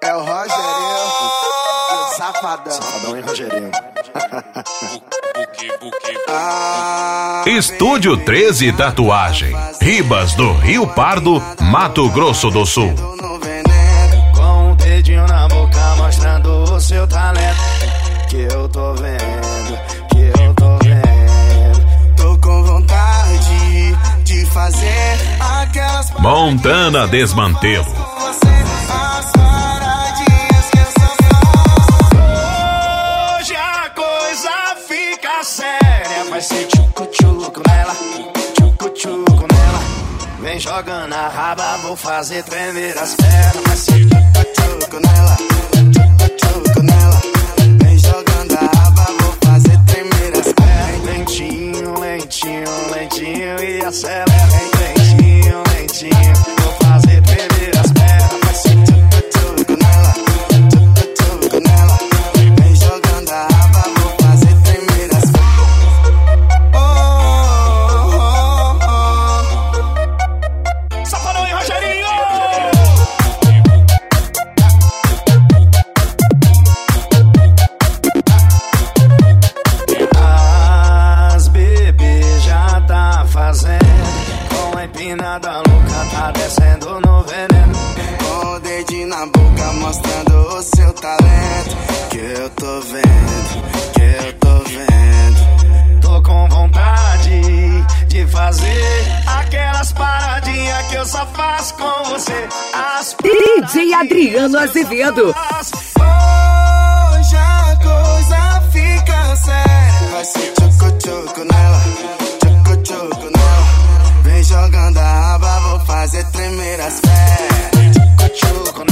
É o Rogerinho, o safadão. Safadão e Rogerinho. Estúdio 13 Tatuagem, Ribas do Rio Pardo, Mato Grosso do Sul. Com o dedinho na boca mostrando o seu talento. Que eu tô vendo, que eu tô vendo. Tô com vontade de fazer aquelas Montana Desmantelo. as paradinhas que eu só faço. Hoje a coisa fica séria. Vai ser tchucu-tchucu nela, tchucu-tchucu nela. Vem jogando a raba, vou fazer tremer as pernas. Vai ser Tchucu nela, tchucu nela. Vem jogando a raba, vou fazer tremer as pernas. lentinho, lentinho, lentinho e acelera. Lentinho, lentinho, vou fazer tremer as pernas. Vai ser Tchucu nela, tchucu nela. Vem jogando a raba, vou fazer tremer as pernas. Safadão e Rogerinho! As bebês já tá fazendo. Com a empinada louca tá descendo no veneno. Com o dedinho na boca mostrando o seu talento. Que eu tô vendo, que eu tô vendo. Tô com vontade de fazer aquelas paradinhas que eu só faço com você. As DJ Adriano Azevedo. Hoje a coisa fica séria. Vai ser tchucu-tchucu nela, tchucu-tchucu nela. Vem jogando a raba, vou fazer tremer as pernas. Tchucu-tchucu